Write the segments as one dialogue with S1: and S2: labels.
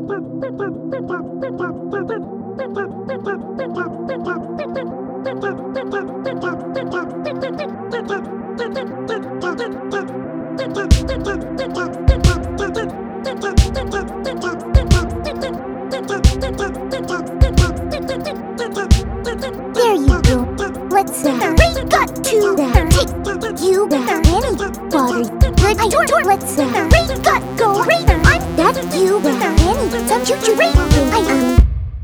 S1: There you go. Let's got to take you any water. Good. Let's got go. I'm that you any some choo-choo rain.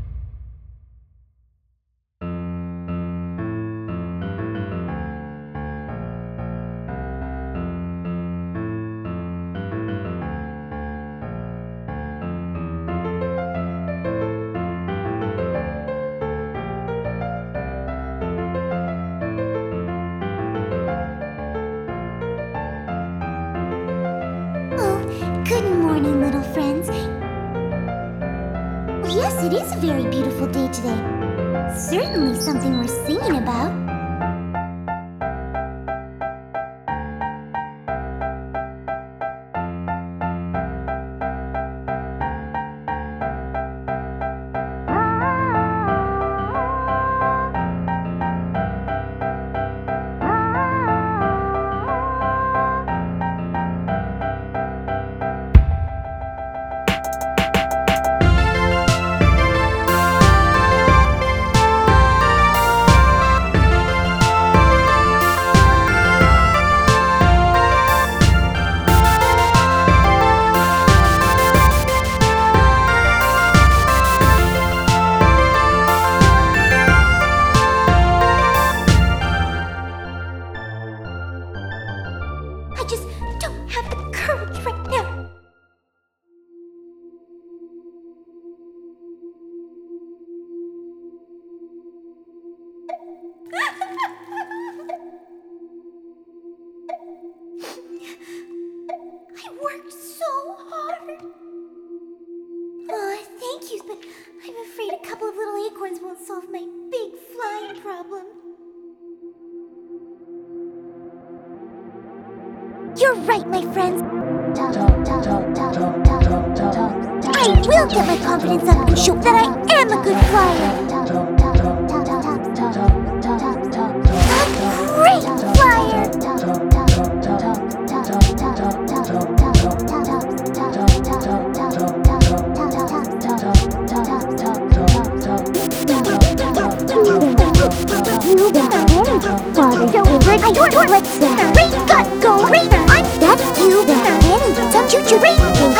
S1: Good morning, little friends. Well, yes, it is a very beautiful day today. Certainly something worth singing about. I just don't have the courage right now. I worked so hard. Oh, thank you, but I'm afraid a couple of little acorns won't solve my big flying problem. You're right, my friends. I will get my confidence up and show that I am a good flyer. A great flyer. Let's go. I'm that you any some choo-choo rain.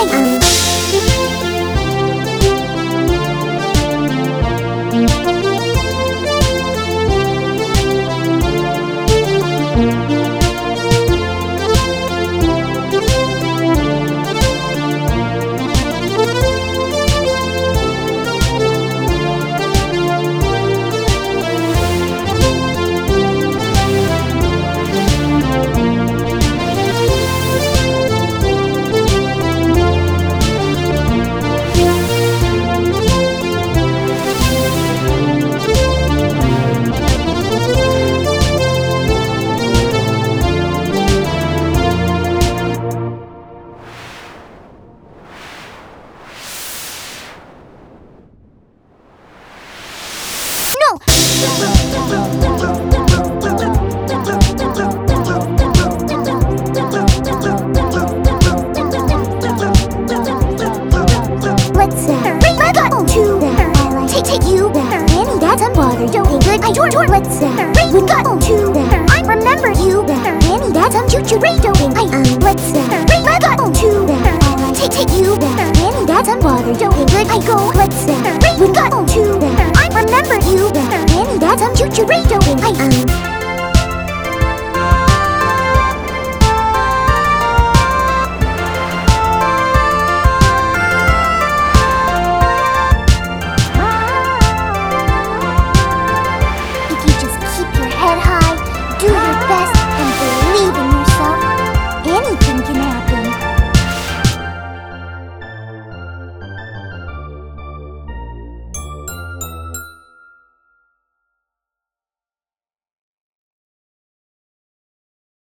S1: Take you any that's some water. Don't good. Let's we got to I remember you any that's some choo-choo rain. Let's we got to take you any that's some water. Don't good. I go.